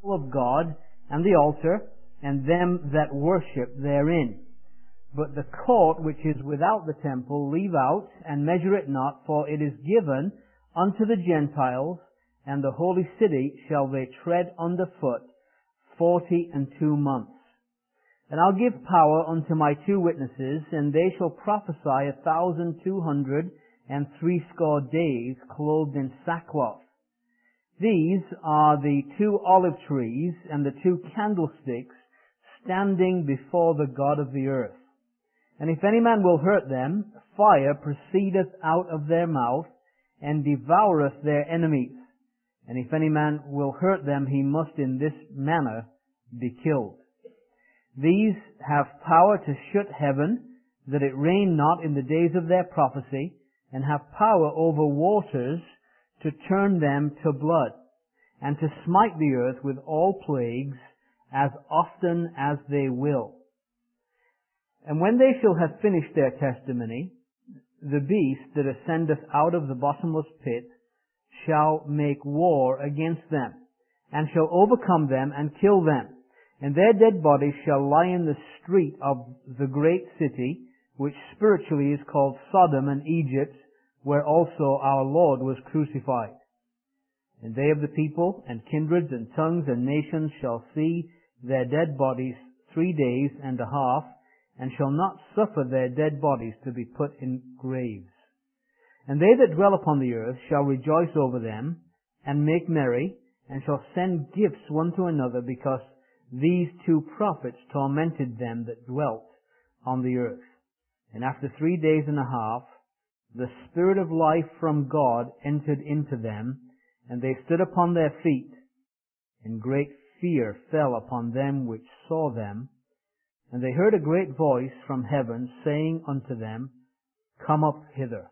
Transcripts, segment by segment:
of God, and the altar, and them that worship therein. But the court which is without the temple leave out, and measure it not, for it is given unto the Gentiles, and the holy city shall they tread under foot 42 months. And I'll give power unto my 2 witnesses, and they shall prophesy 1,260 days, clothed in sackcloth. These are the 2 olive trees and the 2 candlesticks standing before the God of the earth. And if any man will hurt them, fire proceedeth out of their mouth, and devoureth their enemies. And if any man will hurt them, he must in this manner be killed. These have power to shut heaven, that it rain not in the days of their prophecy, and have power over waters to turn them to blood, and to smite the earth with all plagues, as often as they will. And when they shall have finished their testimony, the beast that ascendeth out of the bottomless pit shall make war against them, and shall overcome them and kill them. And their dead bodies shall lie in the street of the great city, which spiritually is called Sodom and Egypt, where also our Lord was crucified. And they of the people, and kindreds, and tongues, and nations shall see their dead bodies 3 days and a half, and shall not suffer their dead bodies to be put in graves. And they that dwell upon the earth shall rejoice over them, and make merry, and shall send gifts one to another, because these 2 prophets tormented them that dwelt on the earth. And after 3 days and a half, the Spirit of life from God entered into them, and they stood upon their feet, and great fear fell upon them which saw them. And they heard a great voice from heaven saying unto them, Come up hither.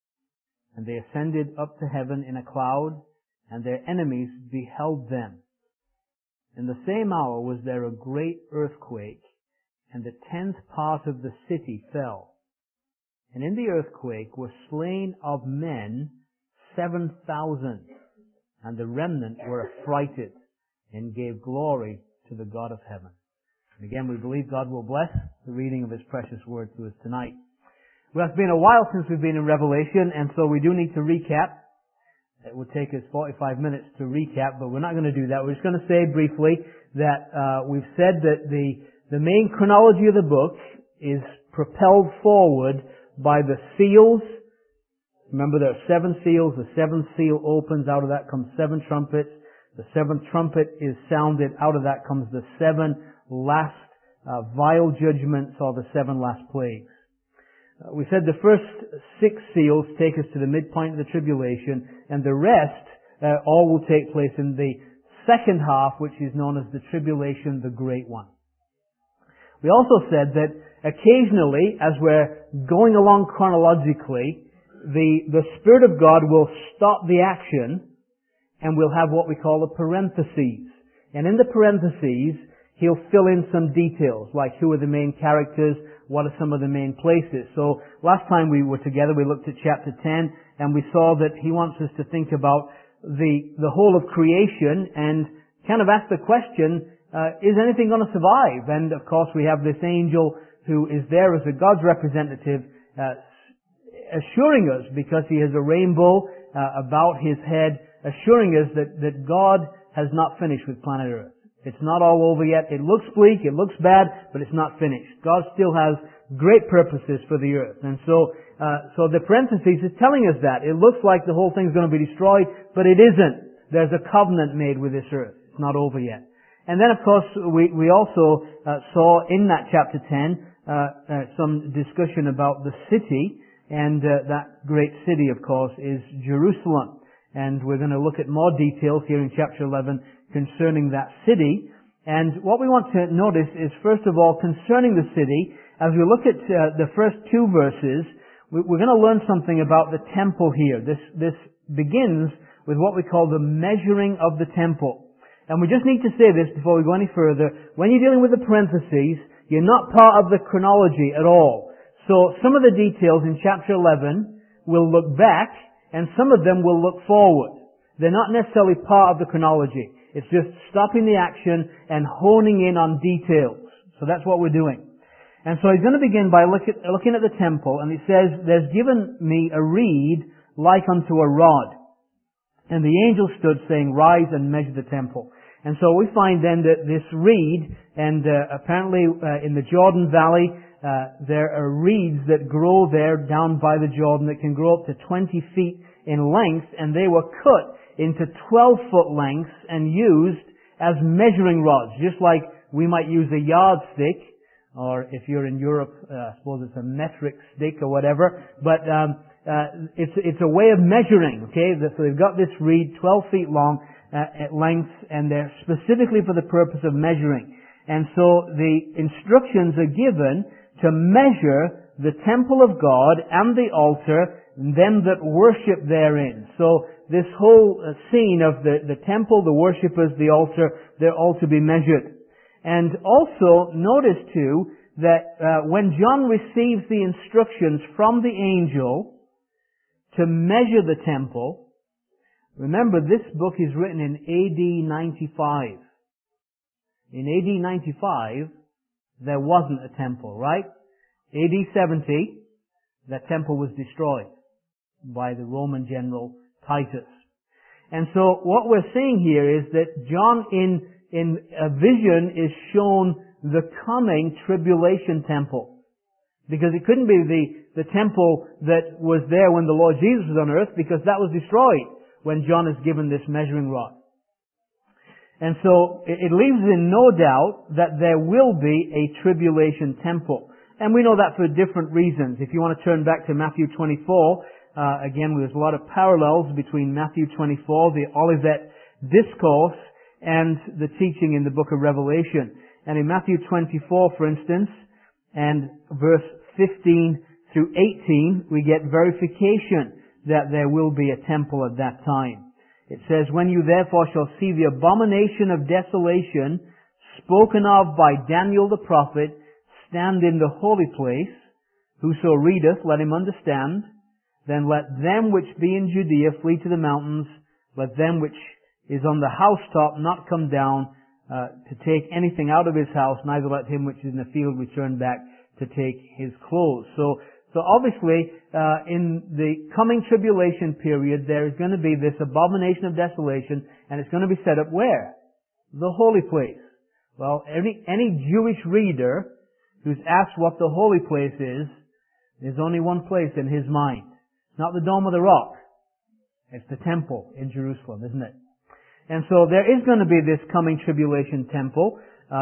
And they ascended up to heaven in a cloud, and their enemies beheld them. In the same hour was there a great earthquake, and the 10th part of the city fell. And in the earthquake were slain of men 7,000, and the remnant were affrighted, and gave glory to the God of heaven. And again, we believe God will bless the reading of His precious word to us tonight. Well, it's been a while since we've been in Revelation, and so we do need to recap. It would take us 45 minutes to recap, but we're not going to do that. We're just going to say briefly that we've said that the main chronology of the book is propelled forward by the seals. Remember, there are 7 seals. The 7th seal opens. Out of that comes 7 trumpets. The 7th trumpet is sounded. Out of that comes the 7 last vial judgments, or the 7 last plagues. We said the first 6 seals take us to the midpoint of the tribulation, and the rest all will take place in the second half, which is known as the tribulation, the great one. We also said that occasionally, as we're going along chronologically, the Spirit of God will stop the action, and we'll have what we call the parentheses. And in the parentheses, He'll fill in some details, like who are the main characters, what are some of the main places. So last time we were together, we looked at chapter 10, and we saw that He wants us to think about the whole of creation and kind of ask the question, is anything going to survive? And of course we have this angel who is there as a God's representative, assuring us, because he has a rainbow about his head, assuring us that God has not finished with planet Earth. It's not all over yet. It looks bleak, it looks bad, but it's not finished. God still has great purposes for the earth. And so the parentheses is telling us that. It looks like the whole thing's going to be destroyed, but it isn't. There's a covenant made with this earth. It's not over yet. And then, of course, we also saw in that chapter 10 some discussion about the city, and that great city, of course, is Jerusalem. And we're going to look at more details here in chapter 11 concerning that city. And what we want to notice is, first of all, concerning the city, as we look at the first 2 verses, we're going to learn something about the temple here. This begins with what we call the measuring of the temple. And we just need to say this before we go any further. When you're dealing with the parentheses, you're not part of the chronology at all. So some of the details in chapter 11 will look back, and some of them will look forward. They're not necessarily part of the chronology. It's just stopping the action and honing in on details. So that's what we're doing. And so he's going to begin by looking at the temple, and he says, "There's given me a reed like unto a rod. And the angel stood, saying, Rise and measure the temple." And so we find then that this reed, and apparently in the Jordan Valley, there are reeds that grow there down by the Jordan that can grow up to 20 feet in length, and they were cut into 12-foot lengths and used as measuring rods, just like we might use a yardstick, or if you're in Europe, I suppose it's a metric stick or whatever, but it's a way of measuring, okay? So they've got this reed 12 feet long at length, and they're specifically for the purpose of measuring. And so the instructions are given to measure the temple of God and the altar, and them that worship therein. So this whole scene of the temple, the worshippers, the altar, they're all to be measured. And also, notice too, that when John receives the instructions from the angel to measure the temple, remember this book is written in AD 95. In AD 95, there wasn't a temple, right? AD 70, that temple was destroyed by the Roman general Titus. And so what we're seeing here is that John in a vision is shown the coming tribulation temple. Because it couldn't be the temple that was there when the Lord Jesus was on earth, because that was destroyed when John is given this measuring rod. And so it leaves in no doubt that there will be a tribulation temple. And we know that for different reasons. If you want to turn back to Matthew 24, again, there's a lot of parallels between Matthew 24, the Olivet Discourse, and the teaching in the book of Revelation. And in Matthew 24, for instance, and verse 15 through 18, we get verification that there will be a temple at that time. It says, "When you therefore shall see the abomination of desolation spoken of by Daniel the prophet stand in the holy place, whoso readeth, let him understand. Then let them which be in Judea flee to the mountains. Let them which is on the housetop not come down to take anything out of his house, neither let him which is in the field return back to take his clothes." So obviously, in the coming tribulation period, there is going to be this abomination of desolation, and it's going to be set up where? The holy place. Well, any Jewish reader who's asked what the holy place is, there's only one place in his mind. It's not the Dome of the Rock. It's the temple in Jerusalem, isn't it? And so there is going to be this coming tribulation temple.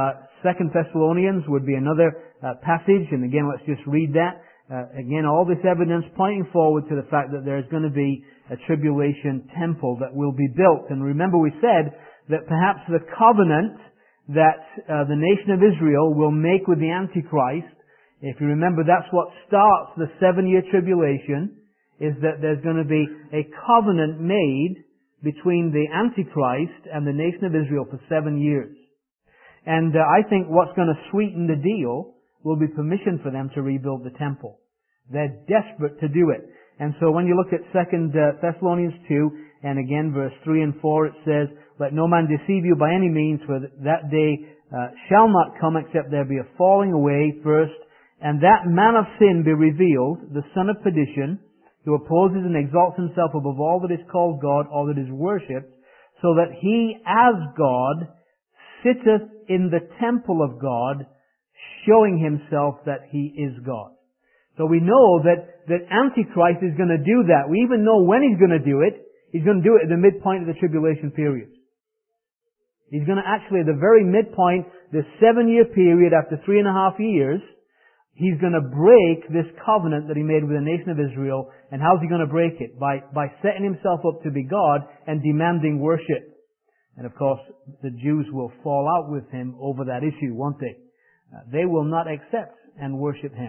2 Thessalonians would be another passage, and again, let's just read that. Again, all this evidence pointing forward to the fact that there is going to be a tribulation temple that will be built. And remember we said that perhaps the covenant that the nation of Israel will make with the Antichrist, if you remember, that's what starts the 7-year tribulation, is that there's going to be a covenant made between the Antichrist and the nation of Israel for 7 years. And I think what's going to sweeten the deal will be permission for them to rebuild the temple. They're desperate to do it. And so when you look at 2 Thessalonians 2, and again verse 3 and 4, it says, "Let no man deceive you by any means, for that day shall not come except there be a falling away first, and that man of sin be revealed, the son of perdition, who opposes and exalts himself above all that is called God, all that is worshipped, so that he as God sitteth in the temple of God, showing himself that he is God." So we know that Antichrist is going to do that. We even know when he's going to do it. He's going to do it at the midpoint of the tribulation period. He's going to actually, at the very midpoint, the 7-year period after 3.5 years, he's going to break this covenant that he made with the nation of Israel. And how's he going to break it? By setting himself up to be God and demanding worship. And of course, the Jews will fall out with him over that issue, won't they? They will not accept and worship him.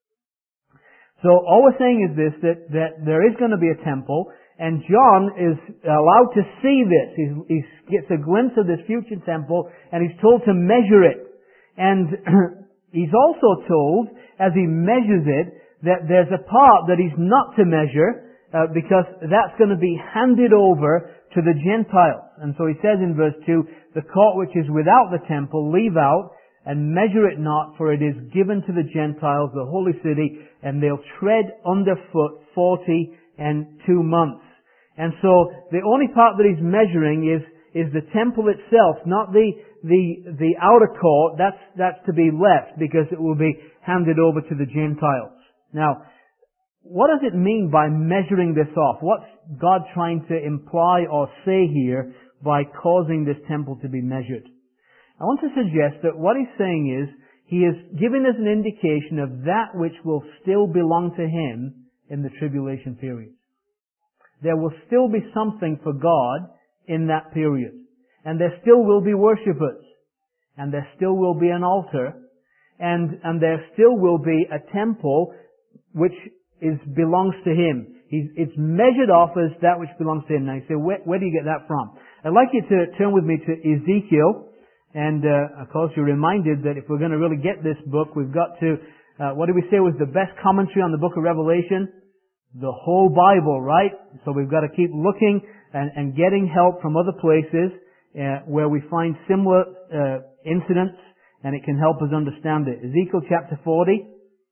So all we're saying is this, that there is going to be a temple, and John is allowed to see this. He gets a glimpse of this future temple, and he's told to measure it. And he's also told, as he measures it, that there's a part that he's not to measure, because that's going to be handed over to the Gentiles. And so he says in verse 2, the court which is without the temple leave out, and measure it not, for it is given to the Gentiles, the holy city, and they'll tread underfoot 42 months. And so the only part that he's measuring is the temple itself, not the outer court. That's to be left, because it will be handed over to the Gentiles. Now, what does it mean by measuring this off? What's God trying to imply or say here by causing this temple to be measured? I want to suggest that what he's saying is, he is giving us an indication of that which will still belong to him in the tribulation period. There will still be something for God in that period. And there still will be worshippers. And there still will be an altar. And there still will be a temple which belongs to him. It's measured off as that which belongs to him. Now you say, where do you get that from? I'd like you to turn with me to Ezekiel. And of course you're reminded that if we're going to really get this book, we've got to, what did we say was the best commentary on the book of Revelation? The whole Bible, right? So we've got to keep looking and getting help from other places where we find similar incidents, and it can help us understand it. Ezekiel chapter 40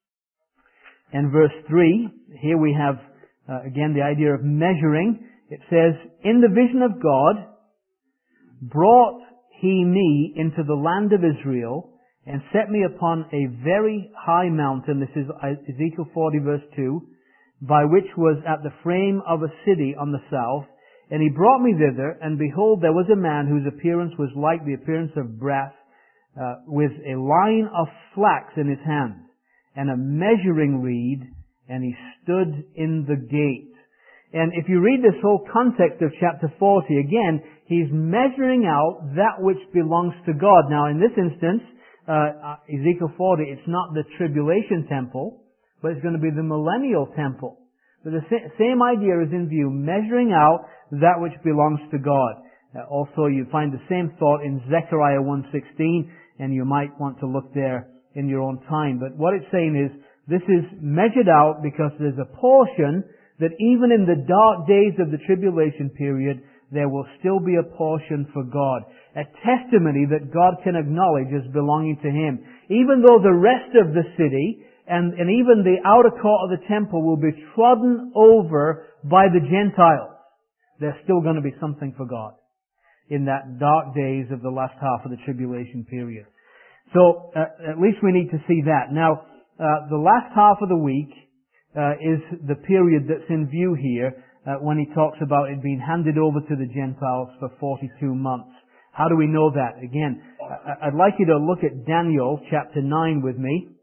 and verse 3. Here we have again the idea of measuring. It says, in the vision of God brought he me into the land of Israel, and set me upon a very high mountain. This is Ezekiel 40 verse 2. By which was at the frame of a city on the south. And he brought me thither, and behold, there was a man whose appearance was like the appearance of brass, with a line of flax in his hand, and a measuring reed, and he stood in the gate. And if you read this whole context of chapter 40, again, he's measuring out that which belongs to God. Now, in this instance, Ezekiel 40, it's not the tribulation temple, but it's going to be the millennial temple. But the same idea is in view, measuring out that which belongs to God. Also, you find the same thought in Zechariah 1:16, and you might want to look there in your own time. But what it's saying is, this is measured out because there's a portion that even in the dark days of the tribulation period, there will still be a portion for God. A testimony that God can acknowledge as belonging to Him. Even though the rest of the city and even the outer court of the temple will be trodden over by the Gentiles, there's still going to be something for God in that dark days of the last half of the tribulation period. So, at least we need to see that. Now, the last half of the week is the period that's in view here when he talks about it being handed over to the Gentiles for 42 months. How do we know that? Again, I'd like you to look at Daniel chapter 9 with me.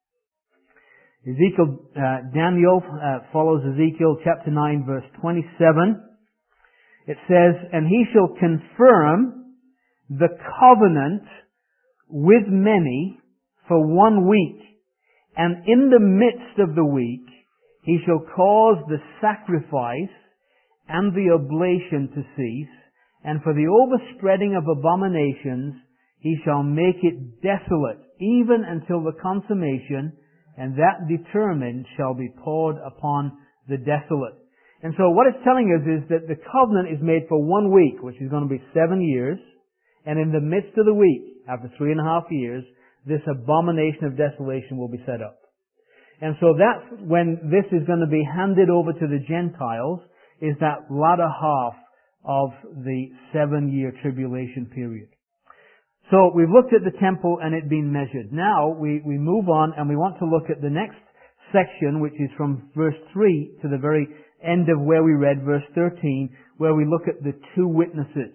Daniel follows Ezekiel chapter 9 verse 27. It says, and he shall confirm the covenant with many for 1 week. And in the midst of the week, he shall cause the sacrifice and the oblation to cease. And for the overspreading of abominations, he shall make it desolate, even until the consummation, and that determined shall be poured upon the desolate. And so what it's telling us is that the covenant is made for 1 week, which is going to be 7 years. And in the midst of the week, after 3.5 years, this abomination of desolation will be set up. And so that's when this is going to be handed over to the Gentiles, is that latter half of the 7-year tribulation period. So we've looked at the temple and it being measured. Now we move on and we want to look at the next section, which is from verse 3 to the very end of where we read, verse 13, where we look at the 2 witnesses.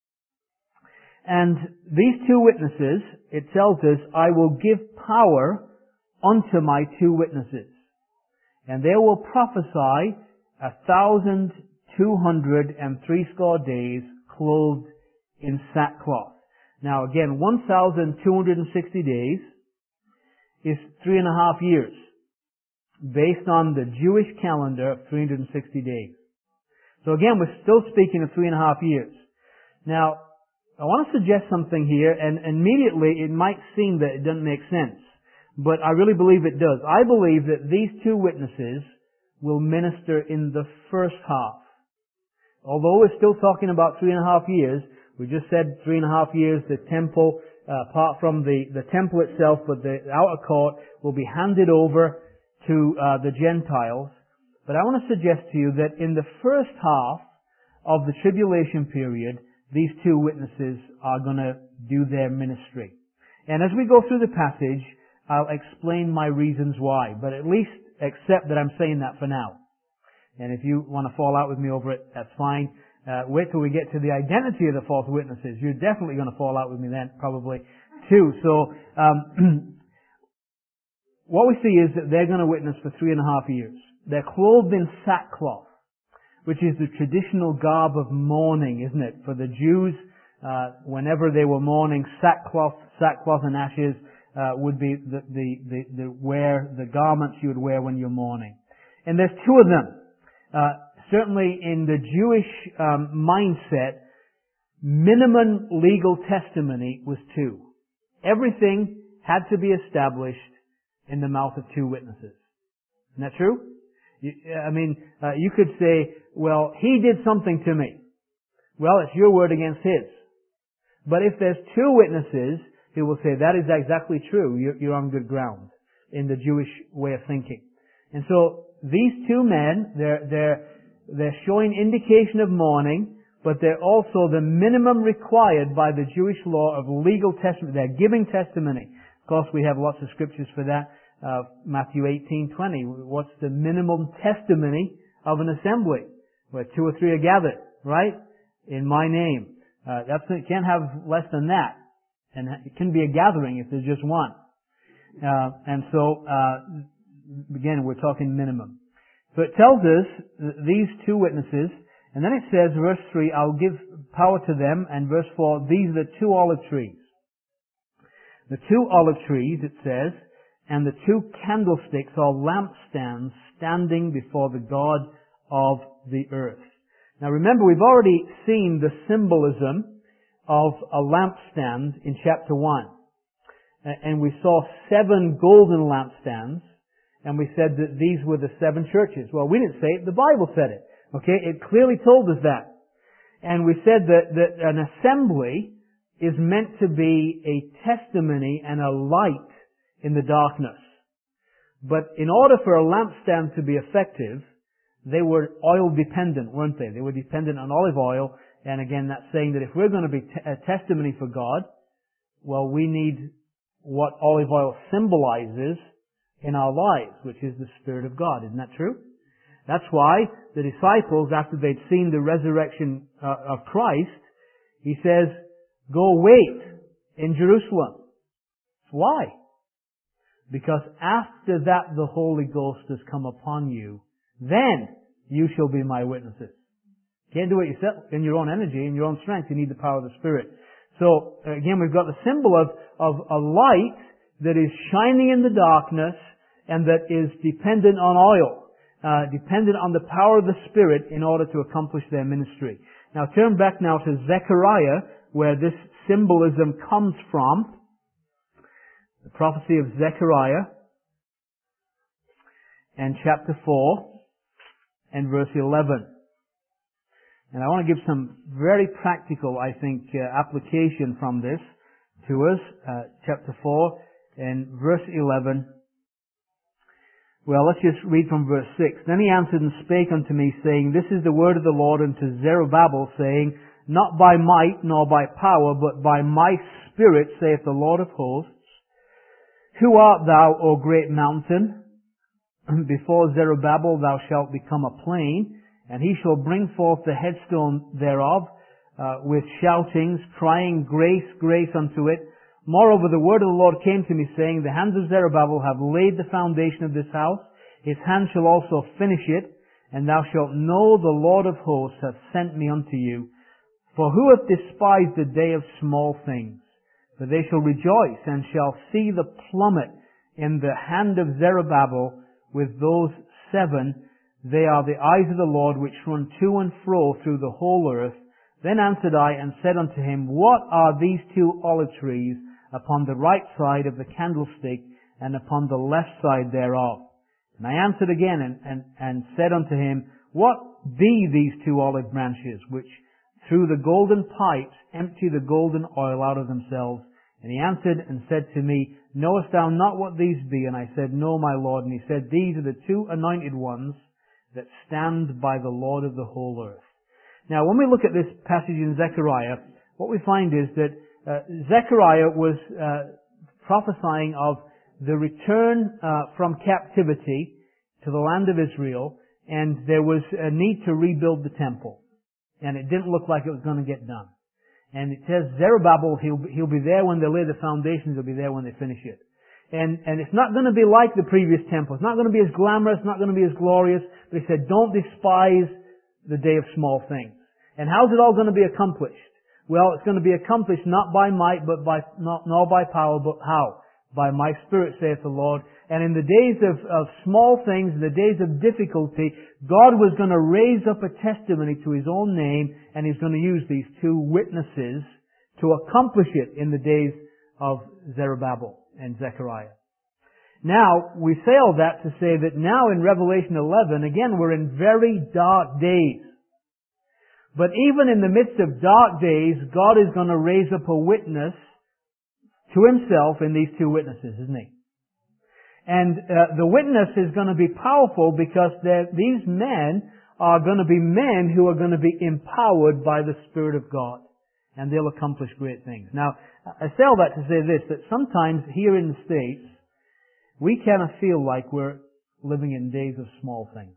And these 2 witnesses, it tells us, I will give power unto my 2 witnesses, and they will prophesy 1,260 days clothed in sackcloth. Now again, 1,260 days is 3.5 years, based on the Jewish calendar of 360 days. So again, we're still speaking of 3.5 years. Now, I want to suggest something here, and immediately it might seem that it doesn't make sense, but I really believe it does. I believe that these 2 witnesses will minister in the first half Although we're still talking about 3.5 years, we just said 3.5 years, the temple, apart from the temple itself, but the outer court will be handed over to the Gentiles. But I want to suggest to you that in the first half of the tribulation period, these two witnesses are going to do their ministry. And as we go through the passage, I'll explain my reasons why, but at least accept that I'm saying that for now. And if you want to fall out with me over it, that's fine. Wait till we get to the identity of the false witnesses. You're definitely going to fall out with me then, probably, too. So, what we see is that they're going to witness for 3.5 years. They're clothed in sackcloth, which is the traditional garb of mourning, isn't it? For the Jews, whenever they were mourning, sackcloth and ashes would be the garments you would wear when you're mourning. And there's two of them. Certainly in the Jewish mindset, minimum legal testimony was two. Everything had to be established in the mouth of two witnesses. Isn't that true? You could say, well, he did something to me. Well, it's your word against his. But if there's two witnesses who will say that is exactly true, you're on good ground in the Jewish way of thinking. And so these two men, they're showing indication of mourning, but they're also the minimum required by the Jewish law of legal testimony. They're giving testimony. Of course, we have lots of scriptures for that. Matthew 18:20. What's the minimum testimony of an assembly? Where 2 or 3 are gathered, right? In my name. You can't have less than that. And it can be a gathering if there's just one. Again, we're talking minimum. So it tells us these two witnesses, and then it says, verse 3, I'll give power to them, and verse 4, these are the 2 olive trees. The 2 olive trees, it says, and the 2 candlesticks or lampstands standing before the God of the earth. Now remember, we've already seen the symbolism of a lampstand in chapter 1. And we saw 7 golden lampstands, and we said that these were the 7 churches. Well, we didn't say it, the Bible said it. Okay, it clearly told us that. And we said that an assembly is meant to be a testimony and a light in the darkness. But in order for a lampstand to be effective, they were oil dependent, weren't they? They were dependent on olive oil. And again, that's saying that if we're going to be a testimony for God, well, we need what olive oil symbolizes in our lives, which is the Spirit of God. Isn't that true? That's why the disciples, after they'd seen the resurrection of Christ, he says, go wait in Jerusalem. Why? Because after that the Holy Ghost has come upon you, then you shall be my witnesses. You can't do it yourself in your own energy, in your own strength. You need the power of the Spirit. So again, we've got the symbol of a light that is shining in the darkness and that is dependent on oil, dependent on the power of the Spirit in order to accomplish their ministry. Now turn back now to Zechariah, where this symbolism comes from. The prophecy of Zechariah and chapter 4 and verse 11. And I want to give some very practical, I think, application from this to us. Chapter 4 and verse 11. Well, let's just read from verse 6. Then he answered and spake unto me, saying, This is the word of the Lord unto Zerubbabel, saying, Not by might nor by power, but by my Spirit, saith the Lord of hosts. Who art thou, O great mountain? Before Zerubbabel thou shalt become a plain, and he shall bring forth the headstone thereof, with shoutings, crying, Grace, grace unto it. Moreover, the word of the Lord came to me, saying, The hands of Zerubbabel have laid the foundation of this house. His hand shall also finish it. And thou shalt know the Lord of hosts hath sent me unto you. For who hath despised the day of small things? For they shall rejoice, and shall see the plummet in the hand of Zerubbabel with those 7. They are the eyes of the Lord, which run to and fro through the whole earth. Then answered I, and said unto him, What are these 2 olive trees upon the right side of the candlestick, and upon the left side thereof? And I answered again, and said unto him, what be these 2 olive branches, which through the golden pipes empty the golden oil out of themselves? And he answered and said to me, Knowest thou not what these be? And I said, No, my Lord. And he said, These are the 2 anointed ones that stand by the Lord of the whole earth. Now, when we look at this passage in Zechariah, what we find is that Zechariah was prophesying of the return from captivity to the land of Israel, and there was a need to rebuild the temple. And it didn't look like it was going to get done. And it says Zerubbabel, he'll be there when they lay the foundations, he'll be there when they finish it. And it's not going to be like the previous temple. It's not going to be as glamorous, not going to be as glorious. But he said, don't despise the day of small things. And how's it all going to be accomplished? Well, it's going to be accomplished not by might, but nor by power, but how? By my Spirit, saith the Lord. And in the days of small things, in the days of difficulty, God was going to raise up a testimony to His own name, and He's going to use these 2 witnesses to accomplish it in the days of Zerubbabel and Zechariah. Now, we say all that to say that now in Revelation 11, again, we're in very dark days. But even in the midst of dark days, God is going to raise up a witness to Himself in these 2 witnesses, isn't He? And the witness is going to be powerful because these men are going to be men who are going to be empowered by the Spirit of God. And they'll accomplish great things. Now, I say all that to say this, that sometimes here in the States, we kind of feel like we're living in days of small things.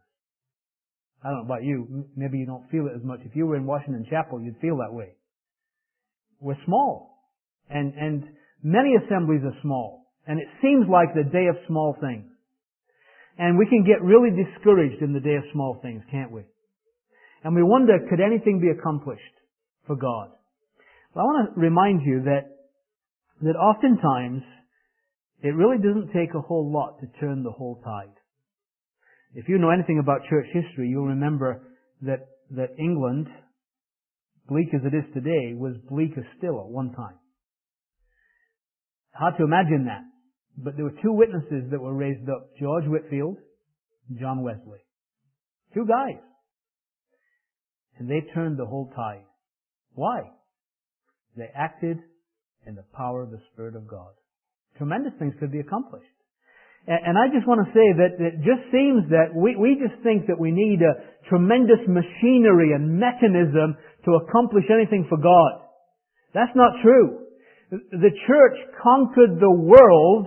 I don't know about you. Maybe you don't feel it as much. If you were in Washington Chapel, you'd feel that way. We're small. And many assemblies are small. And it seems like the day of small things. And we can get really discouraged in the day of small things, can't we? And we wonder, could anything be accomplished for God? Well, I want to remind you that oftentimes it really doesn't take a whole lot to turn the whole tide. If you know anything about church history, you'll remember that England, bleak as it is today, was bleaker still at one time. Hard to imagine that. But there were 2 witnesses that were raised up, George Whitefield and John Wesley. 2 guys. And they turned the whole tide. Why? They acted in the power of the Spirit of God. Tremendous things could be accomplished. And I just want to say that it just seems that we just think that we need a tremendous machinery and mechanism to accomplish anything for God. That's not true. The church conquered the world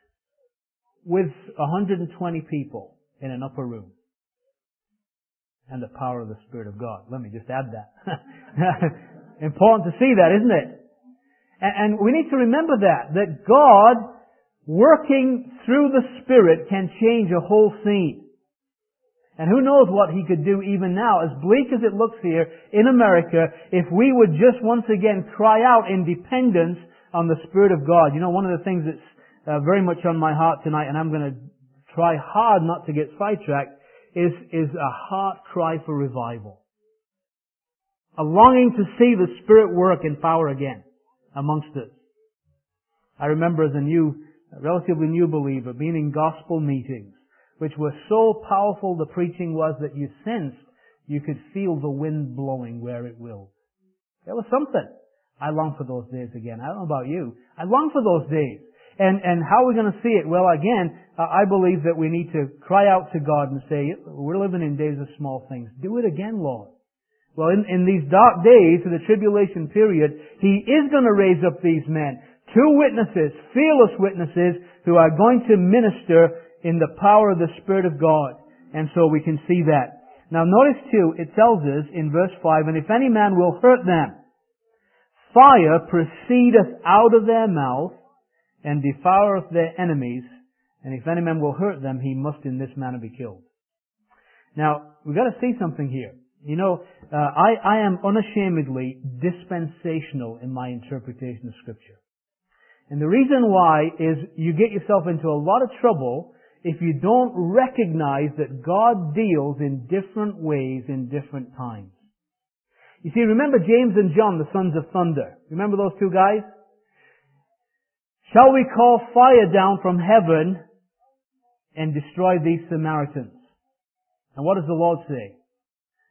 with 120 people in an upper room. And the power of the Spirit of God. Let me just add that. Important to see that, isn't it? And we need to remember that God, working through the Spirit, can change a whole scene. And who knows what He could do even now, as bleak as it looks here in America, if we would just once again cry out in dependence on the Spirit of God. You know, one of the things that's very much on my heart tonight, and I'm going to try hard not to get sidetracked, is a heart cry for revival. A longing to see the Spirit work in power again amongst us. I remember as a relatively new believer, being in gospel meetings, which were so powerful the preaching was that you sensed you could feel the wind blowing where it willed. There was something. I long for those days again. I don't know about you. I long for those days. And how are we going to see it? Well, again, I believe that we need to cry out to God and say, we're living in days of small things. Do it again, Lord. Well, in these dark days of the tribulation period, He is going to raise up these men. 2 witnesses, fearless witnesses, who are going to minister in the power of the Spirit of God. And so we can see that. Now notice too, it tells us in verse 5, And if any man will hurt them, fire proceedeth out of their mouth, and devoureth their enemies, and if any man will hurt them, he must in this manner be killed. Now, we've got to see something here. You know, I am unashamedly dispensational in my interpretation of Scripture. And the reason why is you get yourself into a lot of trouble if you don't recognize that God deals in different ways in different times. You see, remember James and John, the sons of thunder. Remember those 2 guys? Shall we call fire down from heaven and destroy these Samaritans? And what does the Lord say?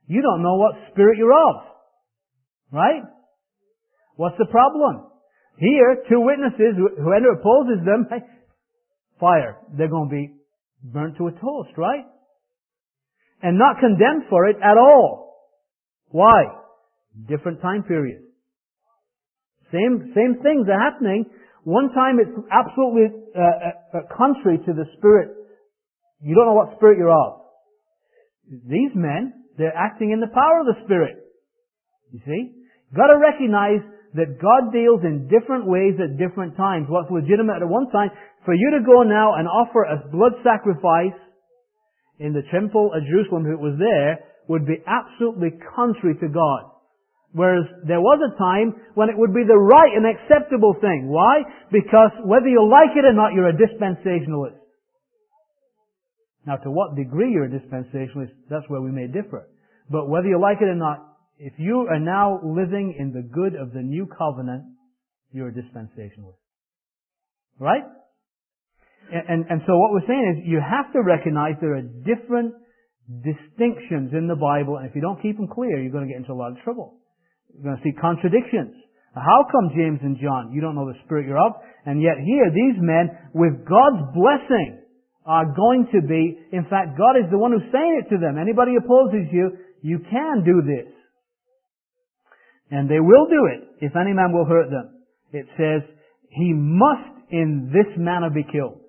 You don't know what spirit you're of. Right? What's the problem? Here, two witnesses, whoever opposes them, fire. They're going to be burnt to a toast, right? And not condemned for it at all. Why? Different time period. Same things are happening. One time it's absolutely contrary to the spirit. You don't know what spirit you're of. These men, they're acting in the power of the Spirit. You see? Got to recognize that God deals in different ways at different times. What's legitimate at one time, for you to go now and offer a blood sacrifice in the temple at Jerusalem, who was there, would be absolutely contrary to God. Whereas there was a time when it would be the right and acceptable thing. Why? Because whether you like it or not, you're a dispensationalist. Now, to what degree you're a dispensationalist, that's where we may differ. But whether you like it or not, if you are now living in the good of the new covenant, you're a dispensationalist. Right? And so what we're saying is, you have to recognize there are different distinctions in the Bible, and if you don't keep them clear, you're going to get into a lot of trouble. You're going to see contradictions. How come James and John, you don't know the spirit you're of, and yet here, these men, with God's blessing, are going to be, in fact, God is the one who's saying it to them. Anybody opposes you, you can do this. And they will do it, if any man will hurt them. It says, he must in this manner be killed.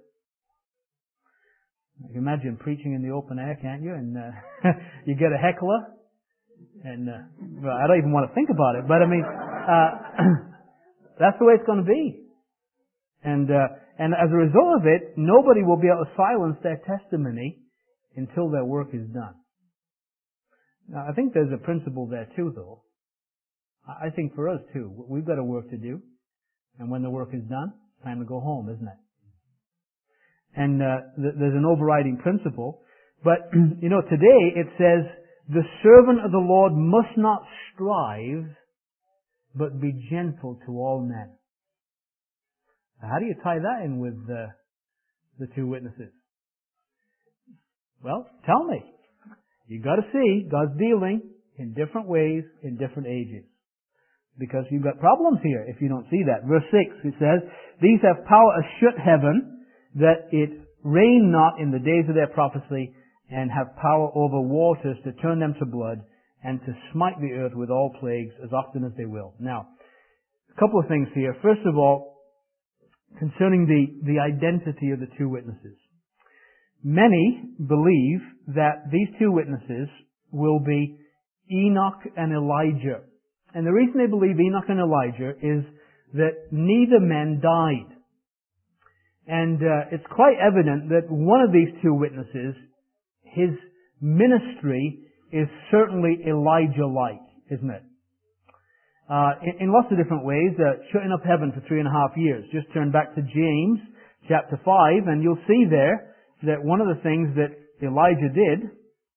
You can imagine preaching in the open air, can't you? And you get a heckler, and well, I don't even want to think about it, but I mean, that's the way it's going to be. And as a result of it, nobody will be able to silence their testimony until their work is done. Now, I think there's a principle there too, though. I think for us too, we've got a work to do, and when the work is done, it's time to go home, isn't it? And there's an overriding principle. But, you know, today it says, the servant of the Lord must not strive, but be gentle to all men. Now, how do you tie that in with the two witnesses? Well, tell me. You've got to see God's dealing in different ways in different ages. Because you've got problems here if you don't see that. Verse 6, it says, these have power to shut heaven, that it rain not in the days of their prophecy, and have power over waters to turn them to blood, and to smite the earth with all plagues as often as they will. Now, a couple of things here. First of all, concerning the identity of the two witnesses. Many believe that these two witnesses will be Enoch and Elijah. And the reason they believe Enoch and Elijah is that neither men died. And it's quite evident that one of these two witnesses, his ministry is certainly Elijah-like, isn't it? In lots of different ways, shutting up heaven for 3.5 years. Just turn back to James chapter 5 and you'll see there that one of the things that Elijah did,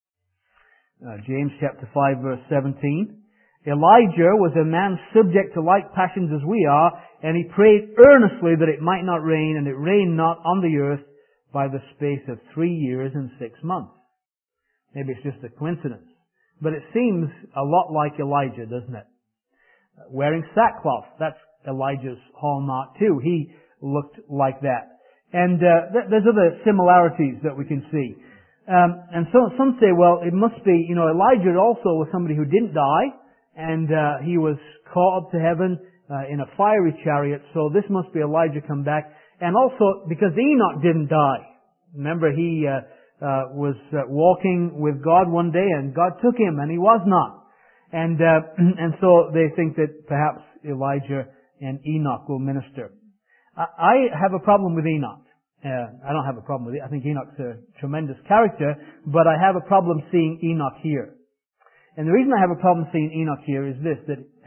James chapter 5 verse 17, Elijah was a man subject to like passions as we are, and he prayed earnestly that it might not rain, and it rained not on the earth by the space of 3 years and 6 months. Maybe it's just a coincidence. But it seems a lot like Elijah, doesn't it? Wearing sackcloth, that's Elijah's hallmark too. He looked like that. And there's other similarities that we can see. And so some say, well, it must be, Elijah also was somebody who didn't die, and he was caught up to heaven in a fiery chariot, so this must be Elijah come back. And also because Enoch didn't die. Remember, he was walking with God one day, and God took him, and he was not. And so they think that perhaps Elijah and Enoch will minister. I have a problem with Enoch. I don't have a problem with it. I think Enoch's a tremendous character, but I have a problem seeing Enoch here. And the reason I have a problem seeing Enoch here is this,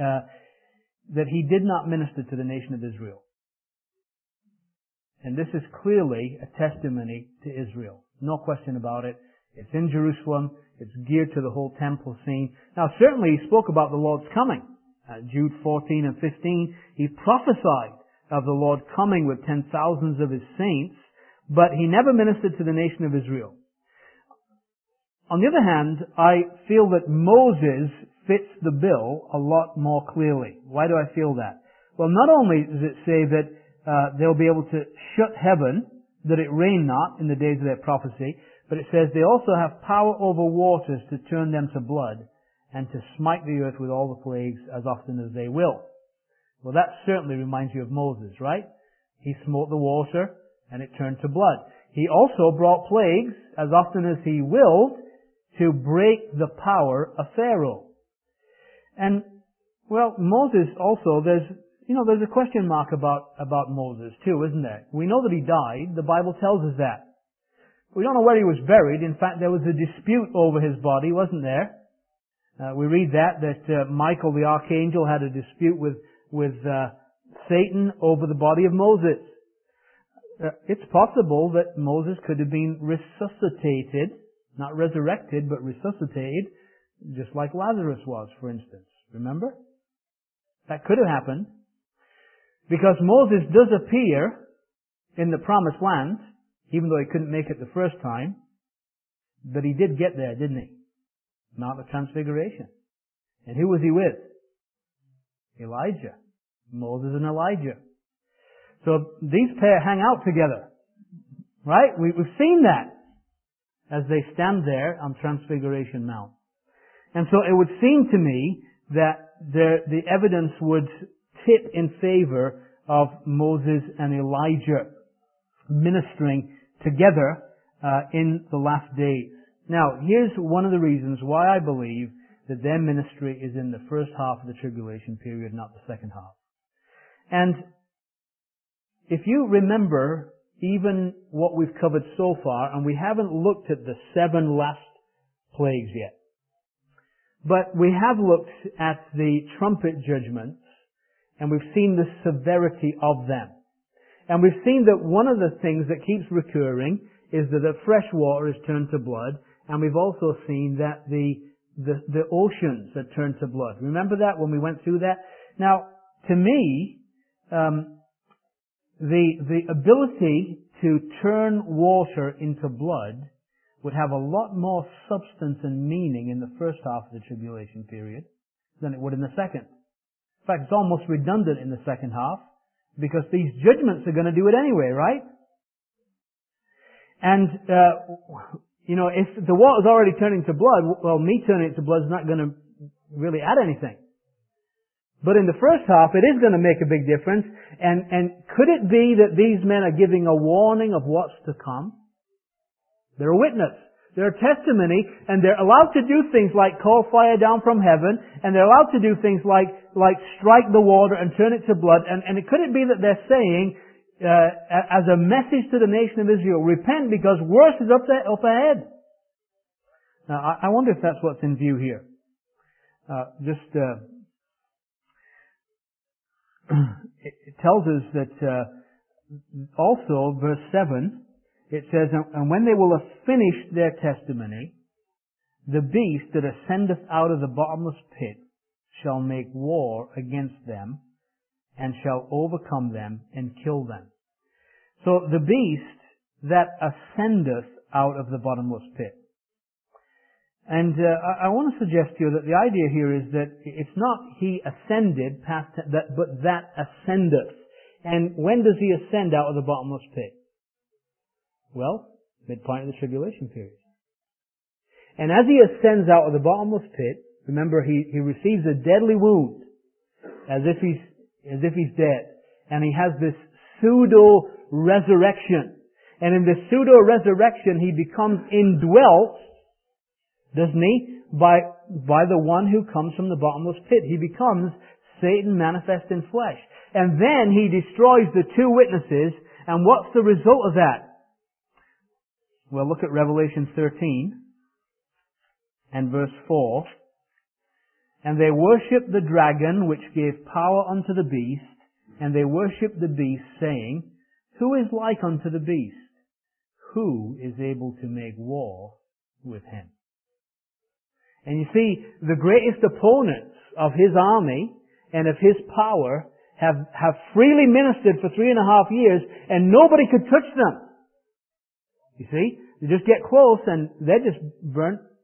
that he did not minister to the nation of Israel. And this is clearly a testimony to Israel. No question about it. It's in Jerusalem. It's geared to the whole temple scene. Now, certainly he spoke about the Lord's coming. Jude 14 and 15, he prophesied of the Lord coming with 10,000s of his saints, but he never ministered to the nation of Israel. On the other hand, I feel that Moses fits the bill a lot more clearly. Why do I feel that? Well, not only does it say that they'll be able to shut heaven, that it rain not in the days of their prophecy, but it says they also have power over waters to turn them to blood and to smite the earth with all the plagues as often as they will. Well, that certainly reminds you of Moses, right? He smote the water and it turned to blood. He also brought plagues as often as he willed to break the power of Pharaoh. And, well, Moses also, there's a question mark about Moses too, isn't there? We know that he died. The Bible tells us that. We don't know where he was buried. In fact, there was a dispute over his body, wasn't there? We read that Michael the archangel had a dispute with Satan over the body of Moses. It's possible that Moses could have been resuscitated, not resurrected, but resuscitated, just like Lazarus was, for instance. Remember? That could have happened. Because Moses does appear in the promised land, even though he couldn't make it the first time, but he did get there, didn't he? Mount of Transfiguration. And who was he with? Elijah. Moses and Elijah. So these pair hang out together. Right? We've seen that as they stand there on Transfiguration Mount. And so it would seem to me that the evidence would tip in favor of Moses and Elijah ministering together in the last days. Now, here's one of the reasons why I believe that their ministry is in the first half of the tribulation period, not the second half. And if you remember even what we've covered so far, and we haven't looked at the 7 last plagues yet, but we have looked at the trumpet judgments, and we've seen the severity of them. And we've seen that one of the things that keeps recurring is that the fresh water is turned to blood, and we've also seen that the oceans are turned to blood. Remember that when we went through that? Now, to me, the ability to turn water into blood would have a lot more substance and meaning in the first half of the tribulation period than it would in the second. In fact, it's almost redundant in the second half because these judgments are going to do it anyway, right? And, if the water's already turning to blood, well, me turning it to blood is not going to really add anything. But in the first half, it is going to make a big difference. And could it be that these men are giving a warning of what's to come? They're a witness. They're a testimony, and they're allowed to do things like call fire down from heaven, and they're allowed to do things like strike the water and turn it to blood. And could it be that they're saying, as a message to the nation of Israel, repent because worse is up ahead? Now, I wonder if that's what's in view here. It tells us that also, verse 7, it says, and when they will have finished their testimony, the beast that ascendeth out of the bottomless pit shall make war against them, and shall overcome them and kill them. So the beast that ascendeth out of the bottomless pit. And I want to suggest to you that the idea here is that it's not he ascended past that, but that ascendeth. And when does he ascend out of the bottomless pit? Well, midpoint of the tribulation period. And as he ascends out of the bottomless pit, remember he receives a deadly wound, as if he's dead. And he has this pseudo-resurrection. And in this pseudo-resurrection, he becomes indwelt, doesn't he, by the one who comes from the bottomless pit. He becomes Satan manifest in flesh. And then he destroys the 2 witnesses, and what's the result of that? Well, look at Revelation 13 and verse 4. And they worshipped the dragon which gave power unto the beast, and they worshipped the beast, saying, Who is like unto the beast? Who is able to make war with him? And you see, the greatest opponents of his army and of his power have freely ministered for 3.5 years, and nobody could touch them. You see? They just get close and they're just burnt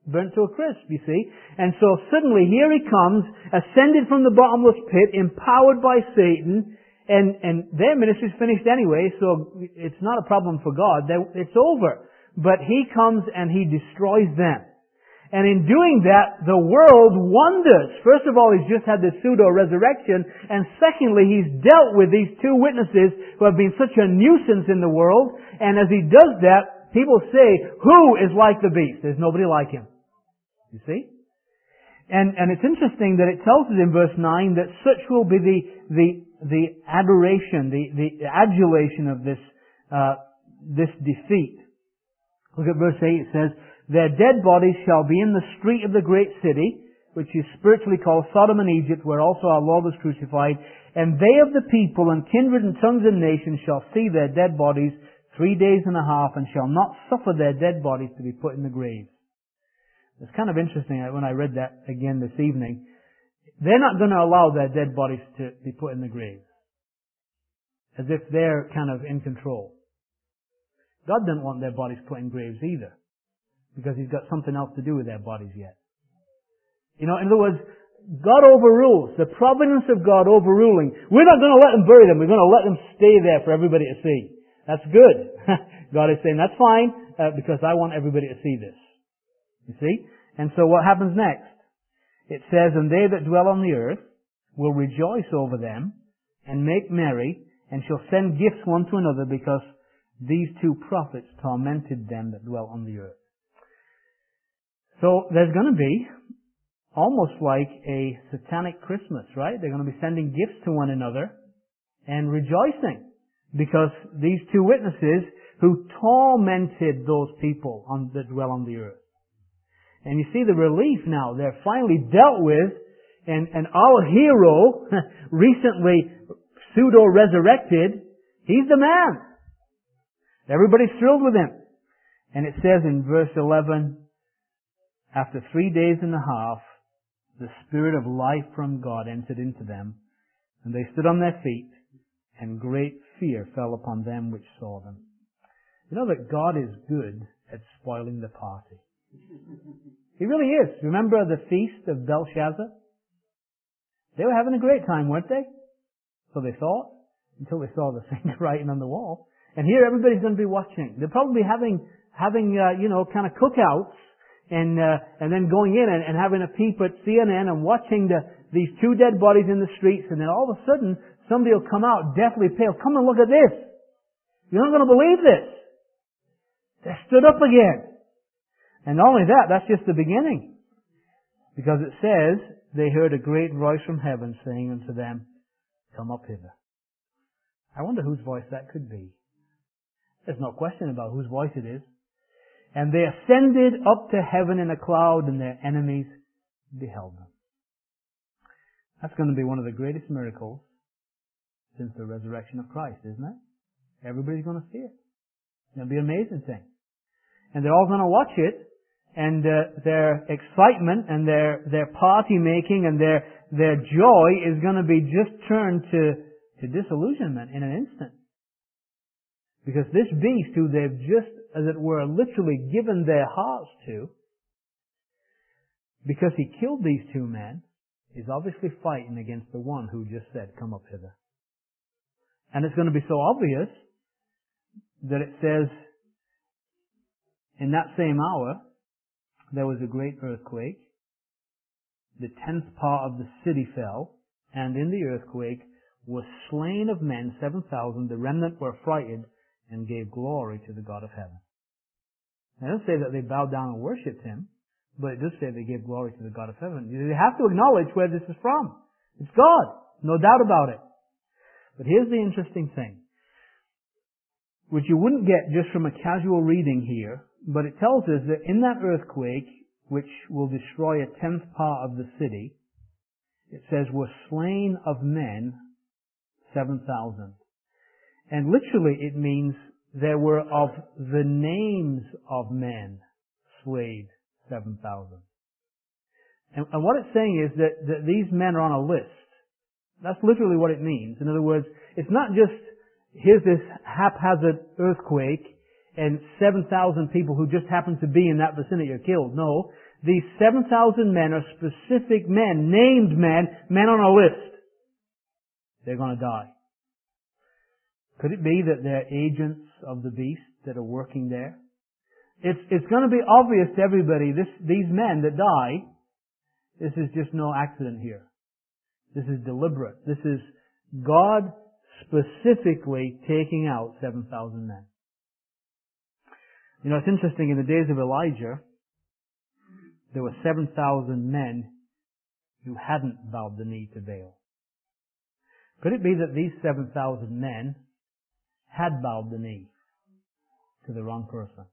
burnt to a crisp, you see. And so suddenly here he comes, ascended from the bottomless pit, empowered by Satan, and their ministry's finished anyway, so it's not a problem for God. It's over. But he comes and he destroys them. And in doing that, the world wonders. First of all, he's just had the pseudo-resurrection. And secondly, he's dealt with these two witnesses who have been such a nuisance in the world. And as he does that, people say, who is like the beast? There's nobody like him. You see? And it's interesting that it tells us in verse 9 that such will be the adoration, the adulation of this defeat. Look at verse 8, it says, their dead bodies shall be in the street of the great city, which is spiritually called Sodom and Egypt, where also our Lord was crucified. And they of the people and kindred and tongues and nations shall see their dead bodies 3 days and a half, and shall not suffer their dead bodies to be put in the graves. It's kind of interesting when I read that again this evening. They're not going to allow their dead bodies to be put in the graves. As if they're kind of in control. God didn't want their bodies put in graves either. Because He's got something else to do with their bodies yet. You know, in other words, God overrules. The providence of God overruling. We're not going to let them bury them. We're going to let them stay there for everybody to see. That's good. God is saying, that's fine, because I want everybody to see this. You see? And so what happens next? It says, and they that dwell on the earth will rejoice over them and make merry and shall send gifts one to another because these two prophets tormented them that dwell on the earth. So there's going to be almost like a satanic Christmas, right? They're going to be sending gifts to one another and rejoicing because these two witnesses who tormented those people that dwell on the earth. And you see the relief now. They're finally dealt with, and our hero, recently pseudo-resurrected, he's the man. Everybody's thrilled with him. And it says in verse 11, after 3 days and a half, the Spirit of life from God entered into them, and they stood on their feet, and great fear fell upon them which saw them. You know that God is good at spoiling the party. He really is. Remember the feast of Belshazzar? They were having a great time, weren't they? So they thought, until they saw the finger writing on the wall. And here everybody's going to be watching. They're probably having kind of cookouts, and then going in and having a peep at CNN and watching these two dead bodies in the streets, and then all of a sudden somebody will come out deathly pale. Come and look at this. You're not going to believe this. They stood up again. And not only that, that's just the beginning. Because it says, they heard a great voice from heaven saying unto them, come up hither. I wonder whose voice that could be. There's no question about whose voice it is. And they ascended up to heaven in a cloud, and their enemies beheld them. That's going to be one of the greatest miracles since the resurrection of Christ, isn't it? Everybody's going to see it. It'll be an amazing thing. And they're all going to watch it, and their excitement and their party making and their joy is going to be just turned to disillusionment in an instant. Because this beast who they've just, as it were, literally given their hearts to, because he killed these two men, is obviously fighting against the one who just said, come up hither. And it's going to be so obvious that it says, in that same hour, there was a great earthquake. The 10th part of the city fell, and in the earthquake were slain of men 7,000. The remnant were frightened and gave glory to the God of heaven. Now, it doesn't say that they bowed down and worshipped Him, but it does say they gave glory to the God of heaven. You have to acknowledge where this is from. It's God. No doubt about it. But here's the interesting thing, which you wouldn't get just from a casual reading here, but it tells us that in that earthquake, which will destroy a 10th part of the city, it says, were slain of men 7,000. And literally it means there were of the names of men slain 7,000. And what it's saying is that these men are on a list. That's literally what it means. In other words, it's not just, here's this haphazard earthquake and 7,000 people who just happen to be in that vicinity are killed. No, These 7,000 men are specific men, named men on a list. They're going to die. Could it be that they're agents of the beast that are working there? It's going to be obvious to everybody, these men that die, this is just no accident here. This is deliberate. This is God specifically taking out 7,000 men. You know, it's interesting, in the days of Elijah, there were 7,000 men who hadn't bowed the knee to Baal. Could it be that these 7,000 men had bowed the knee to the wrong person?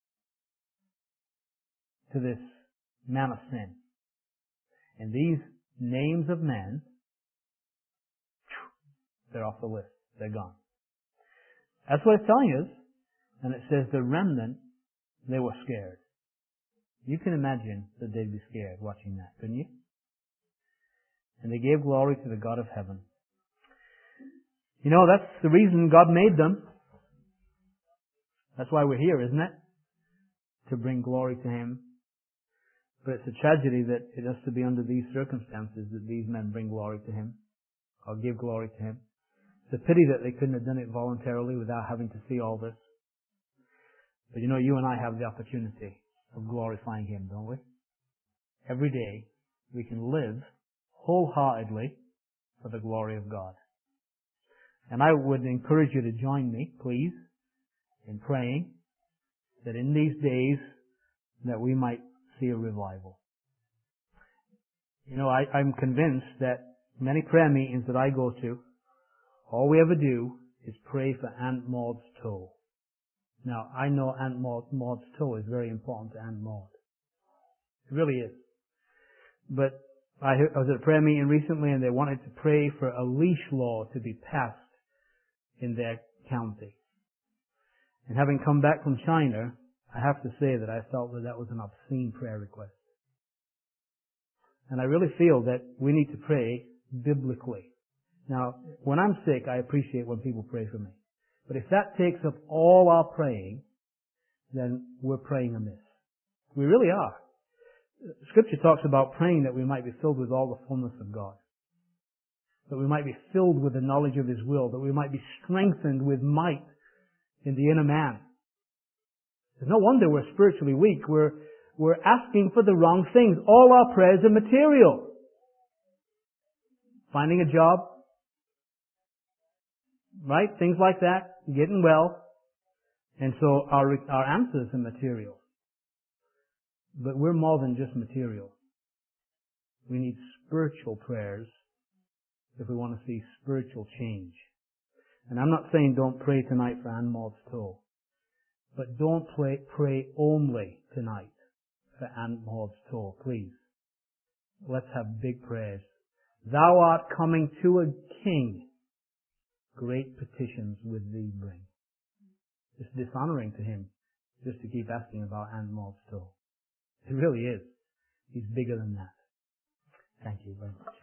To this man of sin. And these names of men, they're off the list. They're gone. That's what it's telling us. And it says the remnant, they were scared. You can imagine that they'd be scared watching that, couldn't you? And they gave glory to the God of heaven. You know, that's the reason God made them. That's why we're here, isn't it? To bring glory to Him. But it's a tragedy that it has to be under these circumstances that these men bring glory to Him, or give glory to Him. It's a pity that they couldn't have done it voluntarily without having to see all this. But you know, you and I have the opportunity of glorifying Him, don't we? Every day we can live wholeheartedly for the glory of God. And I would encourage you to join me, please, in praying that in these days that we might see a revival. You know, I'm convinced that many prayer meetings that I go to, all we ever do is pray for Aunt Maud's toe. Now, I know Aunt Maud's toe is very important to Aunt Maud. It really is. But I was at a prayer meeting recently and they wanted to pray for a leash law to be passed in their county. And having come back from China, I have to say that I felt that that was an obscene prayer request. And I really feel that we need to pray biblically. Now, when I'm sick, I appreciate when people pray for me. But if that takes up all our praying, then we're praying amiss. We really are. Scripture talks about praying that we might be filled with all the fullness of God. That we might be filled with the knowledge of His will. That we might be strengthened with might in the inner man. There's no wonder we're spiritually weak. We're asking for the wrong things. All our prayers are material. Finding a job, right? Things like that. Getting well. And so our answers are material. But we're more than just material. We need spiritual prayers if we want to see spiritual change. And I'm not saying don't pray tonight for Aunt Maud's toe. But don't pray only tonight for Aunt Maud's toe, please. Let's have big prayers. Thou art coming to a king. Great petitions with thee bring. It's dishonoring to Him just to keep asking about Aunt Maud's toe. It really is. He's bigger than that. Thank you very much.